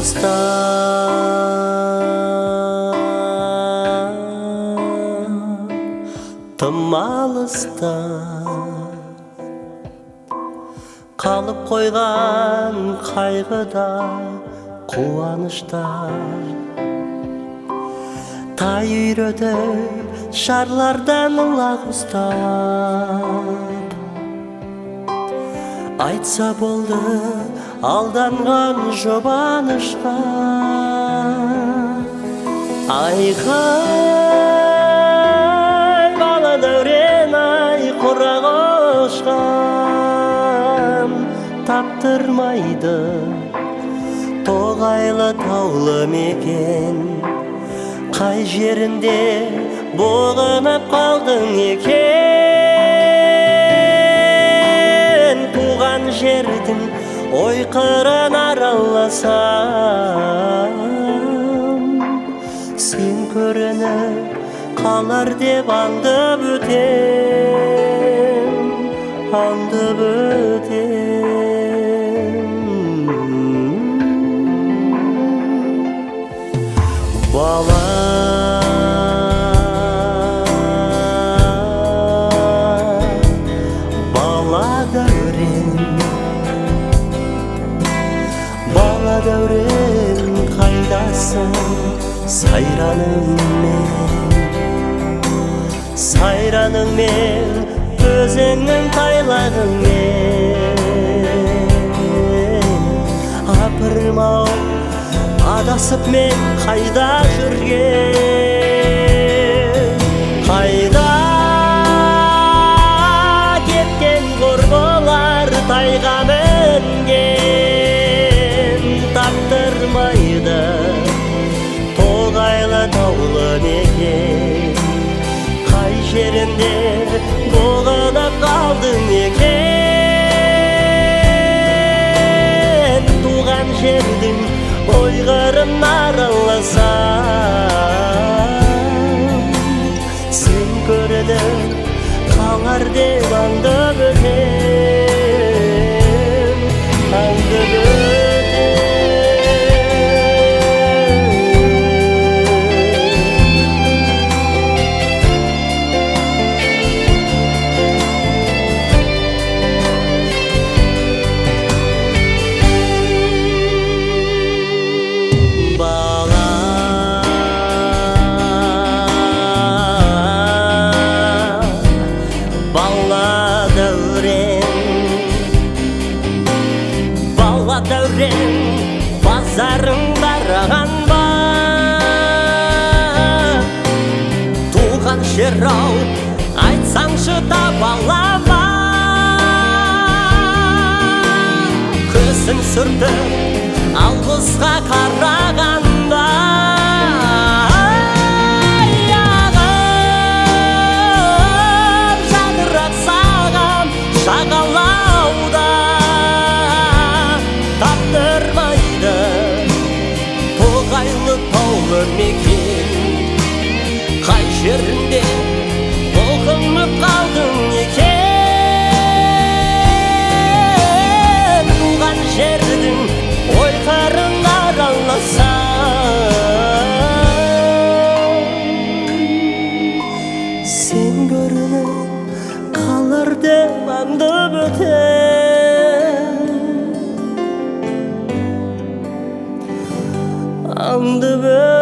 алыста, тым алыста қалып қойған қайғыда қуанышта тай үйретіп шарлардан лақ ұстап айтса болды алданған жұбанышқа айқай бала дәурен ай құрақ ұшқан таптырмайды тоғайлы таулы мекен қай жерінде бұғынып қалдың екен туған жердің ой қырын араласам сен көрініп қалар деп аңдып өтем аңдып өтем бала дәурен қайдасың сайраныңмен өзіңнің тайлағыңмен апырым-ау адасып мен қайда жүрген қайда кеткен құрбылар тайға мінген таптырмайды тоғайлы таулы мекен қай жерінде бұғынып қалдың екен туған жердің ой қырын араласам сен көрініп қалар деп аңдып өтем аңдып дәурен базарың бараған ба туған жер-ау айтсаңшы таба ала ма көзін сүртіп алғысқа қарағанда аяғым жадырап саған жағалауда таптырмайды тоғайлы таулы мекен қай жерінде бұғынып қалдың екен туған жердің ой қырын араласам сен көрініп қалар деп аңдып өтем аңдып